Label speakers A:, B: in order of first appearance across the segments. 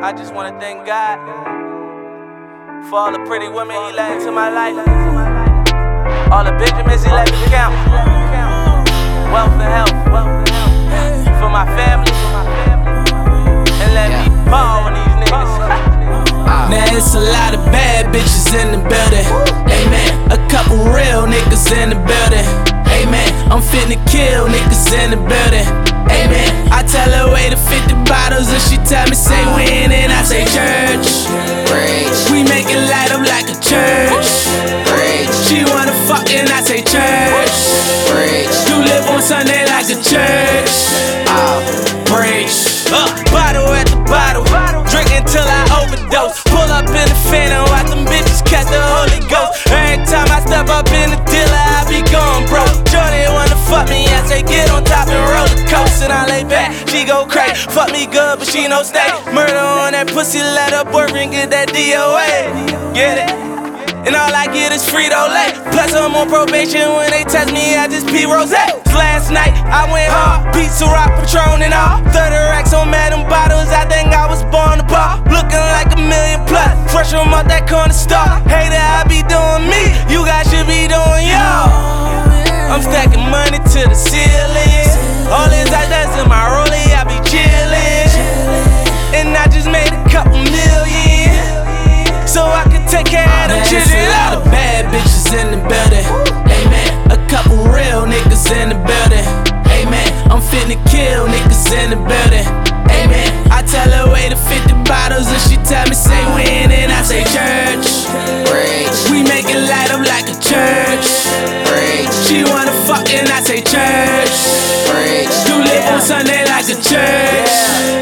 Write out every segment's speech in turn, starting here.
A: I just wanna thank God for all the pretty women He let into my life, all the Benjamins He let me count, wealth and health for my family, and let me ball on these niggas.
B: Now it's a lot of bad bitches in the building, amen. A couple real niggas in the building, amen. I'm finna kill niggas in the building, amen. I tell her way to 50 bottles and she tell me say when, and I say church. We make it light up like a church. She wanna fuck and I say church. You live on Sunday like a church. Preach.
A: Bottle at the bottle, drink until I overdose. Pull up in the Phantom, watch them bitches catch the Holy Ghost. Every time I step up in the dealer, I be going broke. Shorty wanna fuck me, I say get on top and roller coaster. And I lay back, she go crazy. Fuck me good, but she no stay. Murder on that pussy, let her boyfriend get that DOA. Get it? And all I get is Frito-Lay. Plus I'm on probation, when they test me, I just pee rosé. Last night, I went hard, pizza, rock, Patron and all. 30 racks on Madam Bottles, I think I was born to ball. Looking like $1 million plus, fresh from out that corner store. Hater, I be doing me, you guys should be doing y'all. I'm stacking money to the ceiling. All this I does in my rollie, I be chillin'. And I just made a couple million, so I can take care of them children.
B: There's a lot of bad bitches in the building, amen. A couple real niggas in the building, amen. I'm finna kill niggas in the building, amen. I tell her way to 50 bottles and she tell me say when, and I say church. We make it light up like a church. She wanna fuck and I say church. You live on Sunday like a church.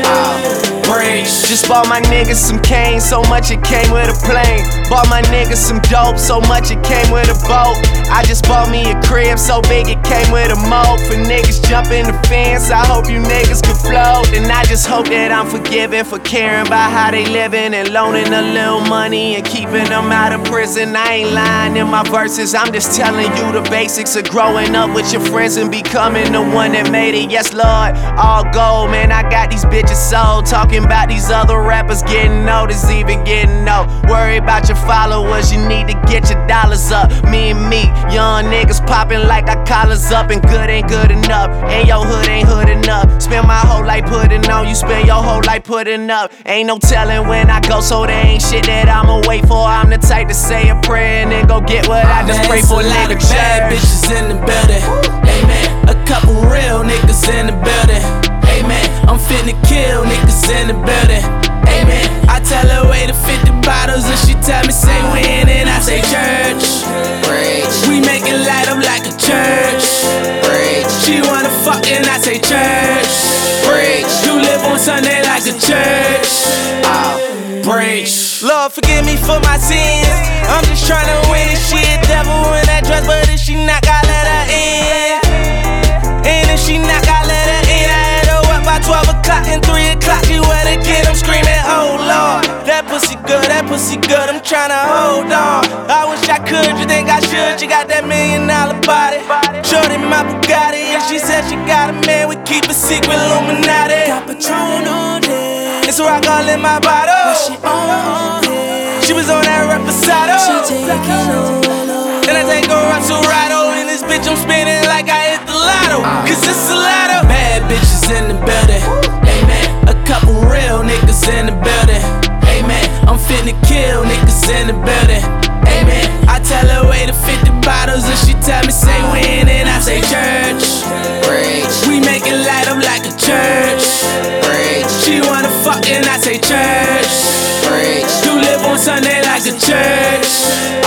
C: Just bought my niggas some cane, so much it came with a plane. Bought my niggas some dope, so much it came with a boat. I just bought me a crib, so big it came with a moat. For niggas jumping the fence, I hope you niggas can float. And I just hope that I'm forgiven for caring about how they living and loaning a little money and keeping them out of prison. I ain't lying in my verses, I'm just telling you the basics of growing up with your friends and becoming the one that made it. Yes, Lord, all gold, man, I got these bitches sold. Talking about these other rappers getting noticed, even getting no. Worry about your followers, you need to get your dollars up. Me and me, young niggas popping like our collars up, and good ain't good enough, and your hood ain't hood enough. Spend my whole life putting on, you spend your whole life putting up. Ain't no telling when I go, so there ain't shit that I'ma wait for. I'm the type to say a prayer and then go get what I just pray for.
B: Nigga, bad bitches in the building, amen. A couple real niggas in the building, amen. I'm finna kill niggas in the building, amen. I tell her way to 50 bottles and she tell me say when, and I say church. We make it light up like a church. She wanna fuck and I say church. You live on Sunday like a church. Preach.
A: Lord, forgive me for my sins. I'm just tryna win this shit. Devil in that dress, but if she not, I let her in. And if she not, I let her in. I had her up by 12 o'clock and 3 o'clock. She wet again, I'm screaming, oh Lord. That pussy good, I'm tryna hold on. I wish I could, you think I should? You got that $1 million body. Shorty my Bugatti, and she said she got a man. We keep a secret, Illuminati.
B: Got Patron on it,
A: It's rock all in my bottle.
B: she on it.
A: She was on that Reposado,
B: She taking over.
A: and I take her up to Rado. In this bitch I'm spinning like I hit the lotto, cause it's a lotto.
B: Bad bitches in the building, amen. A couple real niggas in the building, amen. I'm finna kill niggas in the building, amen. I tell her way to 50 bottles and she tell me say when, and I say church. We make it light up like a church. She wanna fuck and I say church. You live on Sunday like a church.